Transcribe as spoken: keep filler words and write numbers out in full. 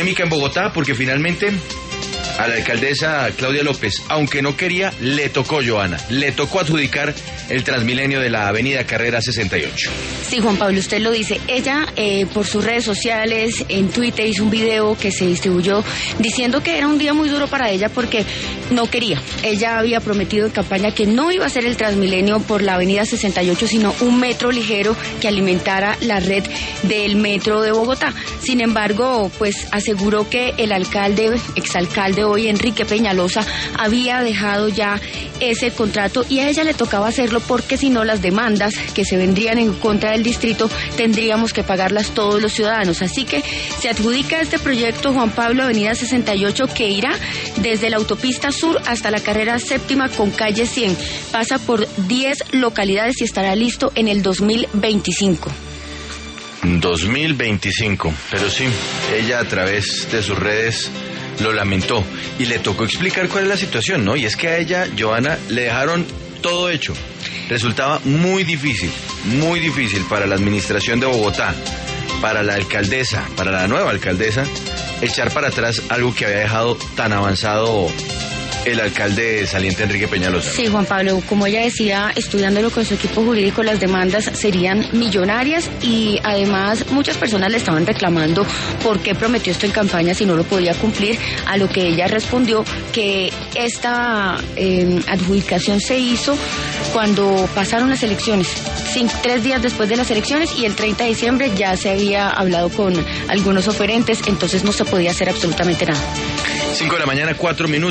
Polémica en Bogotá porque finalmente a la alcaldesa Claudia López, aunque no quería, le tocó, Joana, le tocó adjudicar el Transmilenio de la avenida Carrera sesenta y ocho. Sí, Juan Pablo, usted lo dice. Ella, eh, por sus redes sociales, en Twitter, hizo un video que se distribuyó diciendo que era un día muy duro para ella porque no quería. Ella había prometido en campaña que no iba a ser el Transmilenio por la avenida sesenta y ocho, sino un metro ligero que alimentara la red del metro de Bogotá. Sin embargo, pues aseguró que el alcalde, exalcalde hoy, Enrique Peñalosa, había dejado ya ese contrato y a ella le tocaba hacerlo porque si no las demandas que se vendrían en contra del distrito tendríamos que pagarlas todos los ciudadanos. Así que se adjudica este proyecto, Juan Pablo, avenida sesenta y ocho, que irá desde la autopista sur hasta la carrera séptima con calle cien. Pasa por diez localidades y estará listo en el dos mil veinticinco. dos mil veinticinco, pero sí, ella a través de sus redes lo lamentó y le tocó explicar cuál es la situación, ¿no? Y es que a ella, Joana, le dejaron todo hecho. Resultaba muy difícil, muy difícil para la administración de Bogotá, para la alcaldesa, para la nueva alcaldesa, echar para atrás algo que había dejado tan avanzado el alcalde saliente Enrique Peñalosa. Sí, Juan Pablo, como ella decía, estudiándolo con su equipo jurídico, las demandas serían millonarias y además muchas personas le estaban reclamando por qué prometió esto en campaña si no lo podía cumplir, a lo que ella respondió que esta eh, adjudicación se hizo cuando pasaron las elecciones, cinco, tres días después de las elecciones, y el treinta de diciembre ya se había hablado con algunos oferentes, entonces no se podía hacer absolutamente nada. cinco de la mañana, cuatro minutos.